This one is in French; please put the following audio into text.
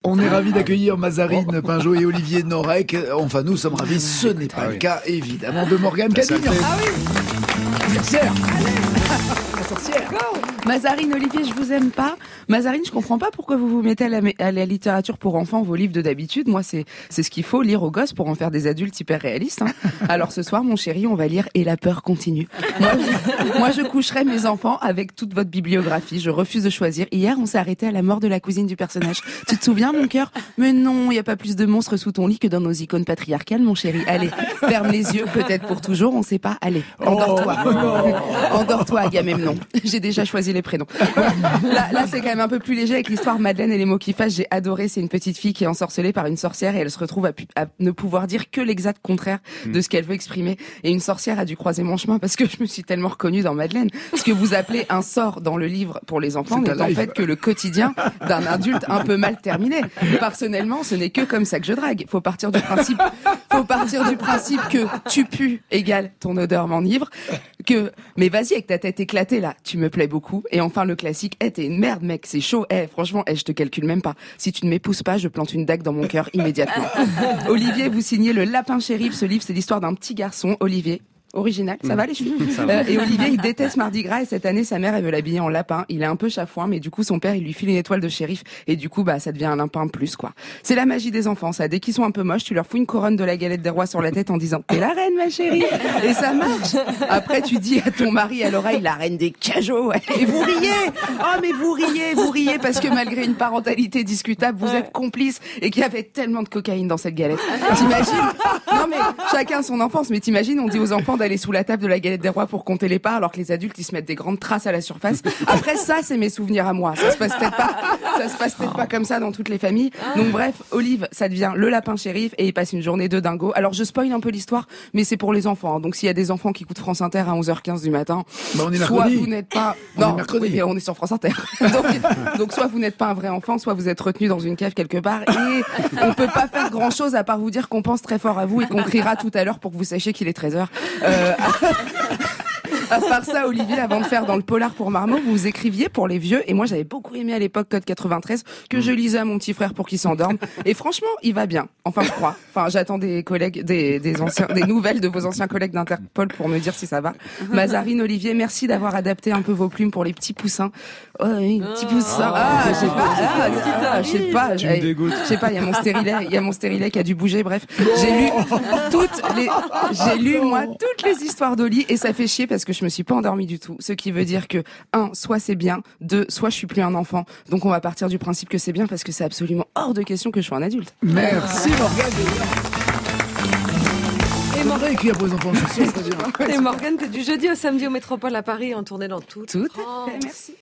On est ravis d'accueillir Mazarine Pinjot et Olivier Norek. Enfin, nous sommes ravis. Ce n'est pas le cas, évidemment, de Morgane Cadine. Ah oui. Sorcière. La sorcière. Mazarine, Olivier, je vous aime pas. Mazarine, je comprends pas pourquoi vous vous mettez à la littérature pour enfants, vos livres de d'habitude. Moi, c'est ce qu'il faut lire aux gosses pour en faire des adultes hyper réalistes. Hein. Alors ce soir, mon chéri, on va lire Et la peur continue. Moi, je coucherai mes enfants avec toute votre bibliographie. Je refuse de choisir. Hier, on s'est arrêté à la mort de la cousine du personnage. Tu te souviens, mon cœur? Mais non, il y a pas plus de monstres sous ton lit que dans nos icônes patriarcales, mon chéri. Allez, ferme les yeux, peut-être pour toujours, on sait pas. Allez, endors-toi. Endors-toi, Agamemnon. J'ai déjà choisi les prénoms. Là, c'est quand même un peu plus léger avec l'histoire Madeleine et les mots qui fâchent. J'ai adoré. C'est une petite fille qui est ensorcelée par une sorcière et elle se retrouve à ne pouvoir dire que l'exact contraire de ce qu'elle veut exprimer. Et une sorcière a dû croiser mon chemin parce que je me suis tellement reconnue dans Madeleine. Ce que vous appelez un sort dans le livre pour les enfants n'est en fait que le quotidien d'un adulte un peu mal terminé. Personnellement, ce n'est que comme ça que je drague. Faut partir du principe que tu pues égale ton odeur m'enivre. Mais vas-y avec ta tête éclatée là, tu me plais beaucoup. Et enfin le classique, t'es une merde mec, c'est chaud. Franchement, je te calcule même pas. Si tu ne m'épouses pas, je plante une dague dans mon cœur immédiatement. Olivier, vous signez Le Lapin Shérif. Ce livre, c'est l'histoire d'un petit garçon, Olivier. Original, ça va les chevilles et Olivier, il déteste Mardi Gras et cette année, sa mère, elle veut l'habiller en lapin. Il est un peu chafouin, mais du coup, son père, il lui file une étoile de shérif et du coup, ça devient un lapin plus, quoi. C'est la magie des enfants, ça. Dès qu'ils sont un peu moches, tu leur fous une couronne de la galette des rois sur la tête en disant « T'es la reine, ma chérie !» Et ça marche. Après, tu dis à ton mari à l'oreille « La reine des cajots !» Et vous riez. Oh, mais vous riez parce que malgré une parentalité discutable, vous êtes complices et qu'il y avait tellement de cocaïne dans cette galette. T'imagines? Non, mais chacun son enfance, mais t'imagines, on dit aux enfants d'aller sous la table de la galette des rois pour compter les parts alors que les adultes ils se mettent des grandes traces à la surface. Après ça, c'est mes souvenirs à moi. Ça se passe peut-être pas comme ça dans toutes les familles. Donc bref, Olive, ça devient le lapin shérif et il passe une journée de dingo. Alors je spoil un peu l'histoire, mais c'est pour les enfants. Hein. Donc s'il y a des enfants qui écoutent France Inter à 11h15 du matin, on est soit mercredi. Vous n'êtes pas oui, on est sur France Inter. Donc soit vous n'êtes pas un vrai enfant, soit vous êtes retenu dans une cave quelque part et on peut pas faire grand-chose à part vous dire qu'on pense très fort à vous et qu'on criera tout à l'heure pour que vous sachiez qu'il est 13h. À part ça, Olivier, avant de faire dans le polar pour Marmot, vous écriviez pour les vieux. Et moi, j'avais beaucoup aimé à l'époque Code 93, que je lisais à mon petit frère pour qu'il s'endorme. Et franchement, il va bien. Enfin, je crois. Enfin, j'attends des collègues, des nouvelles de vos anciens collègues d'Interpol pour me dire si ça va. Mazarine, Olivier, merci d'avoir adapté un peu vos plumes pour les petits poussins. Oh, oui, petits poussins. Je sais pas, il y a mon stérilet qui a dû bouger. Bref, j'ai lu toutes les histoires d'Oli et ça fait chier parce que je me suis pas endormie du tout. Ce qui veut dire que 1, soit c'est bien, 2, soit je suis plus un enfant. Donc on va partir du principe que c'est bien parce que c'est absolument hors de question que je sois un adulte. Merci Morgane. Et Morgane qui a pour les enfants, je suis sûr, c'est bien. Et Morgane, t'es du jeudi au samedi au Métropole à Paris en tournée dans tout. Tout à fait, merci.